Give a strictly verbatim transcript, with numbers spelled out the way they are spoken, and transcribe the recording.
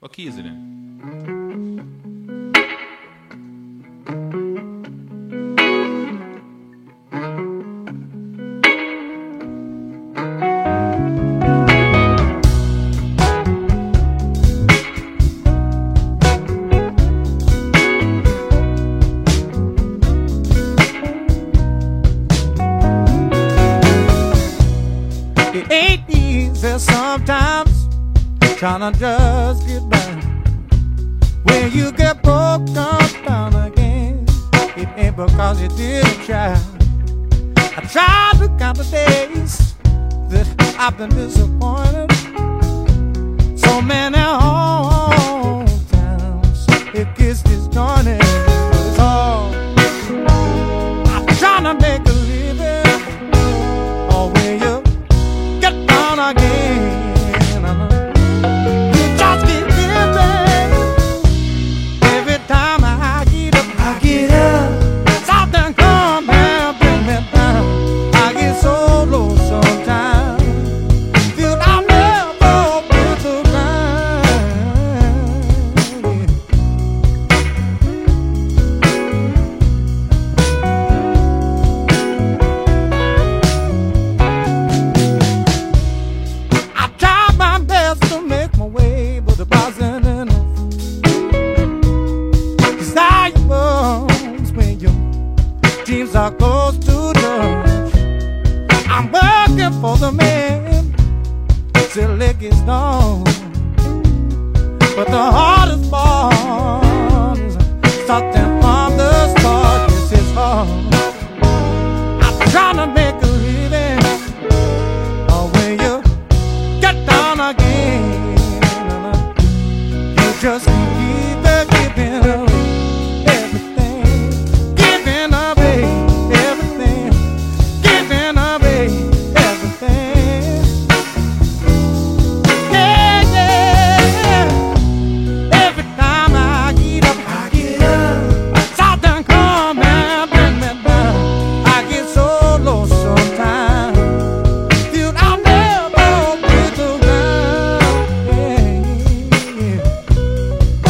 What key is it in? It ain't easy sometimes trying to just get by. When you get broken down again, it ain't because you didn't try. I tried to count the days that I've been disappointed. So many hard times it gets disjointed. It's all I'm trying to make a living. Oh, when you get down again, you just keep living. Every time I get up, I get up. Something come and bring me down. I get so low sometimes. Feel I've never been so blind. I tried my best to make my way, but it wasn't enough. Desire when your dreams are close to touch. I'm working for the man till it gets done. But the hardest part is starting from the start. Yes, it's hard. I'm trying to make a living. Oh, when you get down again, you just keep it giving away everything, giving away everything, giving away everything. Yeah, yeah. Every time I get up, I get up. Something come and bring me down. I get so low sometimes. Feel I'll never be the ground. Yeah, yeah.